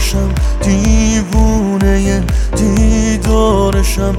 باشم، دیوونه دیدارشم،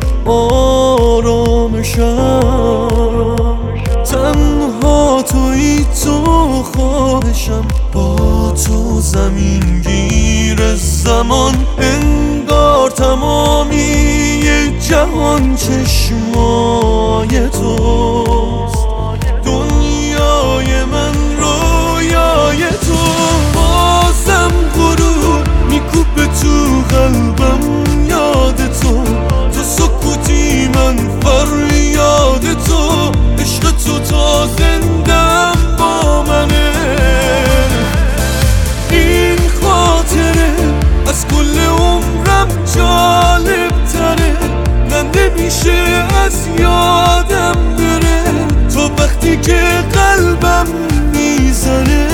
آرامشم. تنها تویی تو خواهشم، با تو زمین گیر زمان، انگار تمامی جهان چشمای توست. دنیای من رویای تو، بازم غرور میکوبه تو قلبم یاد تو. تو سکوتی من فریاد تو، عشق تو تا زندم با منه. این خاطره از کل عمرم جالب تره، نمیشه از یادم بره تو وقتی که قلبم میزنه.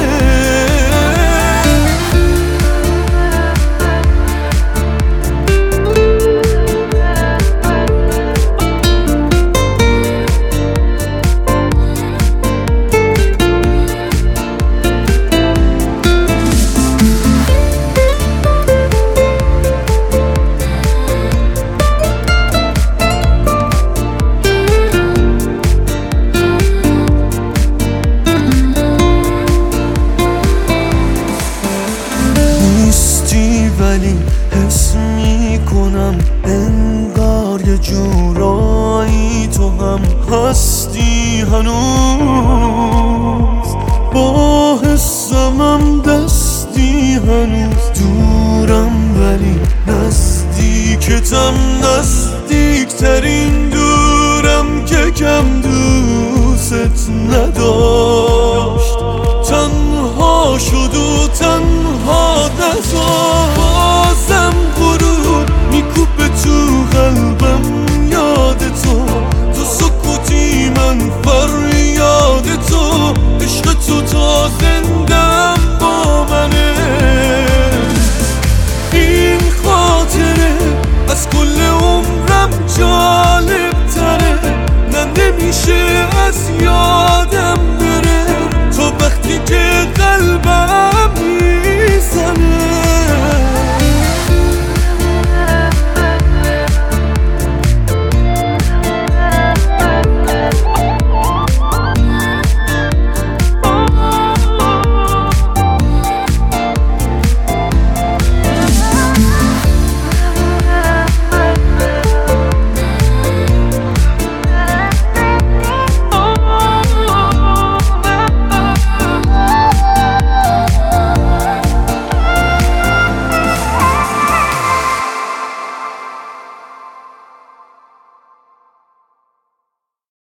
ولی حس میکنم انگار یه جورایی تو هم هستی هنوز. با حسمم دستی هنوز، دورم ولی نزدیکتم، نزدیکترین دورم که کم دوست نداشت. تنها شد و تنها نذاشت، بازم غرور میکوبه تو قلبم یاد تو. تو سکوتی من فریاد تو، عشق تو تا زندم با منه. این خاطره از کل عمرم جالب تره، نمیشه از یادم بره تو وقتی که قلبم